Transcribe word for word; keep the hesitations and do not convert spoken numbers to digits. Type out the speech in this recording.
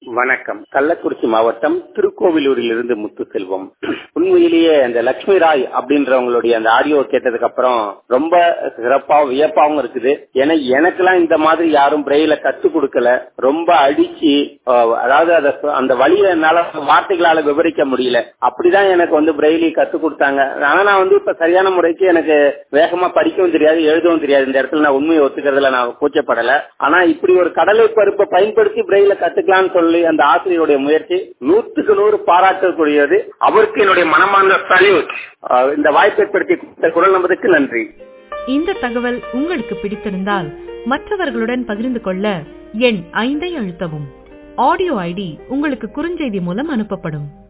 வணக்கம். கள்ளக்குறிச்சி மாவட்டம் திருக்கோவிலூரில் இருந்து முத்துசெல்வம். உண்மையிலேயே அந்த லட்சுமி ராய் அப்படின்றவங்களுடைய அந்த ஆடியோ கேட்டதுக்கு அப்புறம் ரொம்ப சிறப்பா வியப்பாவும் இருக்குது. ஏன்னா எனக்கெல்லாம் இந்த மாதிரி யாரும் பிரெயில கத்து கொடுக்கல. ரொம்ப அடிச்சு அதாவது அந்த வழியை என்னால வார்த்தைகளால விவரிக்க முடியல. அப்படிதான் எனக்கு வந்து பிரெயிலி கத்து கொடுத்தாங்க. ஆனா நான் வந்து இப்ப சரியான முறைக்கு எனக்கு வேகமா படிக்கவும் தெரியாது, எழுதவும் தெரியாது. இந்த இடத்துல நான் உண்மையை ஒத்துக்கிறதுல நான் கூச்சப்படல. ஆனா இப்படி ஒரு கடலை பருப்பை பயன்படுத்தி பிரெயில கத்துக்கலாம்னு சொல்லி அந்த ஆசிரியருடைய முயற்சி நூற்றுக்கு நூறு பாராட்டக்கூடியது. அவருக்கு என்னுடைய மனமார்ந்த சல்யூட். இந்த வாய்ப்பை ஏற்படுத்தி குரல் நம்பருக்கு நன்றி. இந்த தகவல் உங்களுக்கு பிடித்திருந்தால் மற்றவர்களுடன் பகிர்ந்து கொள்ள எண் ஐந்தை அழுத்தவும். ஆடியோ ஐடி உங்களுக்கு குறுஞ்செய்தி மூலம் அனுப்பப்படும்.